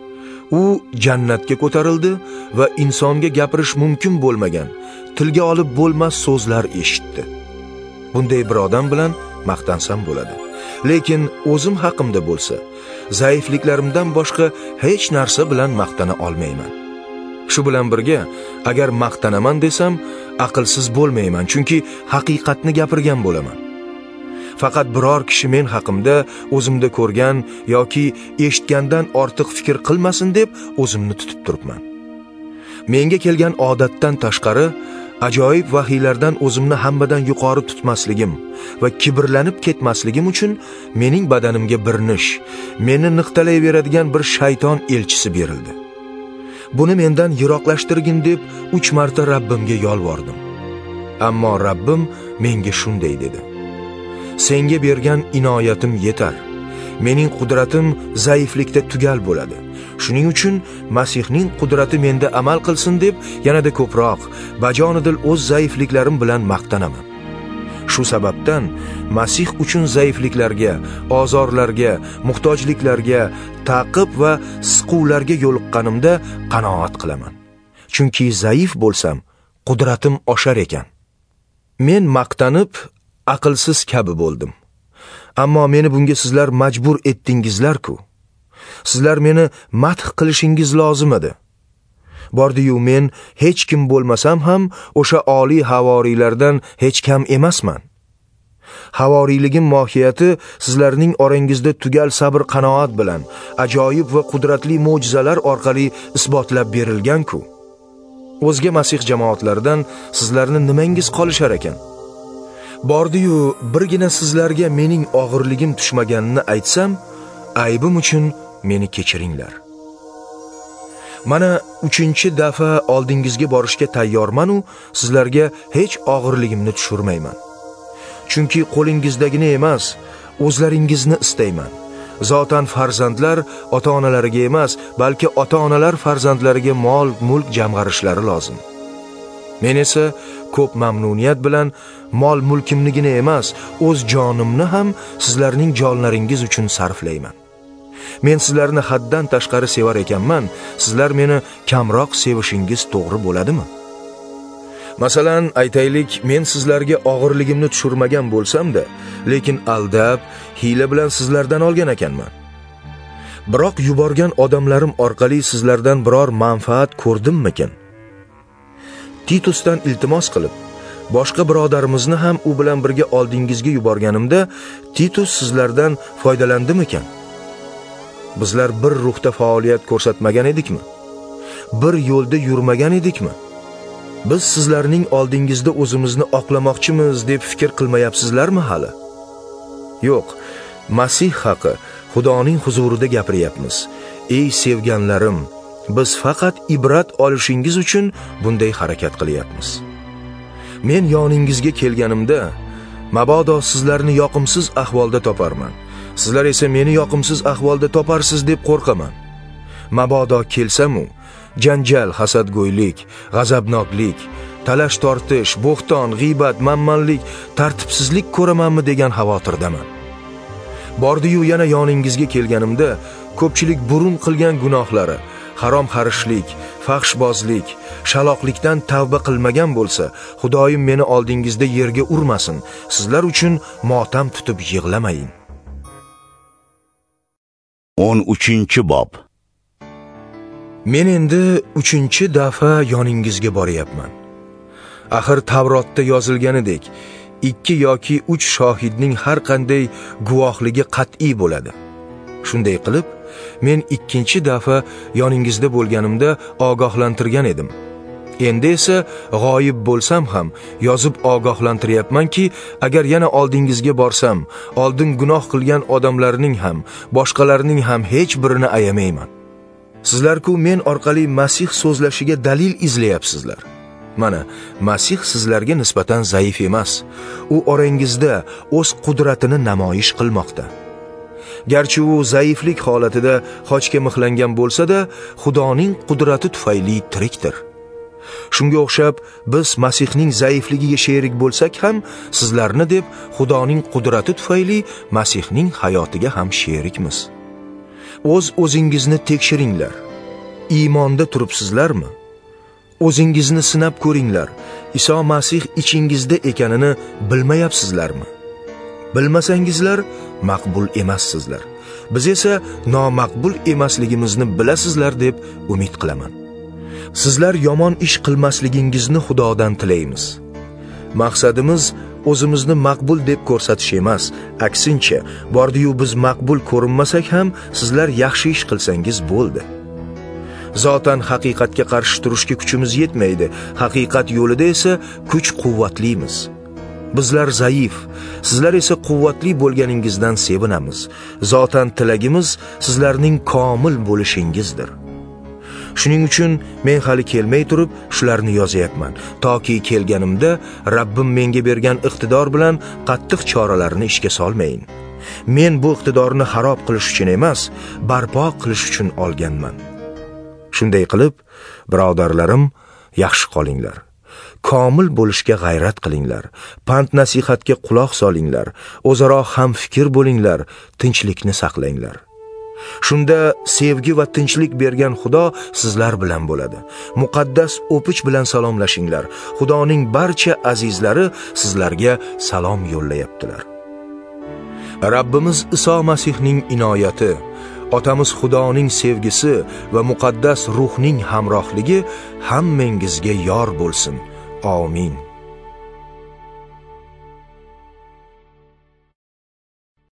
U jannatga ko'tarildi va insonga gapirish mumkin bo'lmagan, tilga olib bo'lmas so'zlar eshitdi. Bunday bir odam bilan maqtansam bo'ladi. Lekin o'zim haqimda bo'lsa, zaifliklarimdan boshqa hech narsa bilan maqtana olmayman. Shu bilan birga, agar maqtanaman desam, aqlsiz bo'lmayman, chunki haqiqatni gapirgan bo'laman. Faqat biror kishi men haqimda o'zimda ko'rgan yoki eshitgandan ortiq fikr qilmasin deb o'zimni tutib turibman. Menga kelgan odatdan tashqari ajoyib vahiylardan o'zimni hammadan yuqori tutmasligim va kibrlanib ketmasligim uchun mening badanimga bir nish, meni niqtalayveradigan bir shayton elchisi berildi. Buni mendan yiroqlashtirgin deb 3 marta Rabbimga yolvordim. Ammo Rabbim menga shunday dedi: Senga bergan inoyatim yetar. Mening qudratim zaiflikda tugal bo'ladi. Shuning uchun Masihning qudrati menda amal qilsin deb yanada ko'proq bajonidil o'z zaifliklarim bilan maqtanaman. Shu sababdan Masih uchun zaifliklarga, ozorlarga, muhtojliklarga, ta'qib va siquvlarga yo'liqqanimda qanoat qilaman. Chunki zaif bo'lsam, qudratim oshar ekan. Men maqtanib, aqlsiz kabi bo'ldim. Ammo meni bunga sizlar majbur etdingizlar-ku. Sizlar meni madh qilishingiz lozim edi. Bordi-yu men hech kim bo'lmasam ham o'sha oliy havoriylardan hech kam emasman. Havoriyligim mohiyati sizlarning orangizda tugal sabr qanoat bilan ajoyib va qudratli mo'jizalar orqali isbotlab berilgan-ku. O'zga Masih jamoatlaridan sizlarni nimangiz qolishar ekan? Bordi-yu birgina sizlarga mening og'irligim tushmaganini aytsam, aybim uchun meni kechiringlar. Mana 3-dafa oldingizga borishga tayyorman-u, sizlarga hech og'irligimni tushirmayman. Chunki qo'lingizdagini emas, o'zlaringizni istayman. Zotan farzandlar ota-onalariga emas, balki ota-onalar farzandlariga mol-mulk jamg'arishlari lozim. Men esa ko'p mamnuniyat bilan mol-mulkimnigina emas, o'z jonimni ham sizlarning jonlaringiz uchun sarflayman. Men sizlarni haddan tashqari sevar ekanman, sizlar meni kamroq sevishingiz to'g'ri bo'ladimi? Masalan, aytaylik, men sizlarga og'irligimni tushirmagan bo'lsam-da, lekin aldab, hiyla bilan sizlardan olgan ekanman. Biroq yuborgan odamlarim orqali sizlardan biror manfaat ko'rdimmikin? Titusdan iltimos qilib, boshqa birodarimizni ham u bilan birga oldingizga yuborganimda, Titus sizlardan foydalandimikan? Bizlar bir ruhda faoliyat ko'rsatmagan edikmi? Bir yo'lda yurmagan edikmi? Biz sizlarning oldingizda o'zimizni oqlamoqchimiz deb fikr qilmayapsizlarmi hali? Yo'q, Masih haqi Xudoning huzurida gapiryapmiz. Ey sevganlarim, biz faqat ibrat olishingiz uchun bunday harakat qilyapmiz. Men yoningizga kelganimda, mabodo sizlarni yoqimsiz ahvolda toparman. Sizlar esa meni yoqimsiz ahvolda toparsiz deb qo'rqaman. Mabodo kelsam-u, janjal, hasadgo'ylik, g'azabnoklik, talash-tortish, bo'xton, g'iybat, manmanlik, tartibsizlik ko'ramanmi degan xavotirdaman. Bordi-yu yana yoningizga kelganimda, ko'pchilik burun qilgan gunohlari, harom xarishlik, fahshbozlik, shaloqlikdan tavba qilmagan bo'lsa, Xudoyim meni oldingizda yerga urmasin. Sizlar uchun motam tutib yig'lamayin. 13-bob. Men endi 3-dafa yoningizga boryapman. Axir Tavrotda yozilganidek, 2 yoki 3 shohidning har qanday guvohligi qat'iy bo'ladi. Shunday qilib, men 2-dafa yoningizda bo'lganimda ogohlantirgan edim. Endi esa g'oyib bo'lsam ham yozib ogohlantiryapmanki, agar yana oldingizga borsam, oldin gunoh qilgan odamlarning ham, boshqalarning ham hech birini ayamayman. Sizlar-ku men orqali Masih so'zlashiga dalil izlayapsizlar. Mana, Masih sizlarga nisbatan zaif emas. U orangizda o'z qudratini namoyish qilmoqda. Garchi u zaiflik holatida xochga mixlangan bo'lsa-da, Xudoning qudrati tufayli tirikdir. Shunga o'xshab, biz Masihning zaifligiga sherik bo'lsak ham, sizlarni deb Xudoning qudrati tufayli Masihning hayotiga ham sherikmiz. O'z-o'zingizni tekshiringlar. Iymonda turibsizlarmi? O'zingizni sinab ko'ringlar. Iso Masih ichingizda ekanini bilmayapsizlarmi? Bilmasangizlar, maqbul emassizlar. Biz esa nomaqbul emasligimizni bilasizlar deb umid qilaman. Sizlar yomon ish qilmasligingizni Xudodan tilaymiz. Maqsadimiz o'zimizni maqbul deb ko'rsatish emas, aksincha, bordi-yu biz maqbul ko'rinmasak ham, sizlar yaxshi ish qilsangiz bo'ldi. Zotan haqiqatga qarshi turishga kuchimiz yetmaydi, haqiqat yo'lida esa kuch-quvvatlimiz. Bizlar zaif, sizlar esa quvvatli bo'lganingizdan sevinamiz. Zotan tilagimiz sizlarning komil bo'lishingizdir. Shuning uchun men hali kelmay turib shularni yozyapman, toki kelganimda Rabbim menga bergan iqtidor bilan qattiq choralarni ishga solmayin. Men bu iqtidorni xarob qilish uchun emas, barpo qilish uchun olganman. Shunday qilib, birodarlarim, yaxshi qolinglar. Komil bo'lishga g'ayrat qilinglar. Pand-nasihatga quloq solinglar. O'zaro ham fikr bo'linglar, tinchlikni saqlanglar. Shunda sevgi va tinchlik bergan Xudo sizlar bilan bo'ladi. Muqaddas o'pich bilan salomlashinglar. Xudoning barcha azizlari sizlarga salom yo'llayaptilar. Rabbimiz Iso Masihning inoyati, Otamiz Xudoning sevgisi va muqaddas ruhning hamrohligi hammangizga yor bo'lsin. Amin.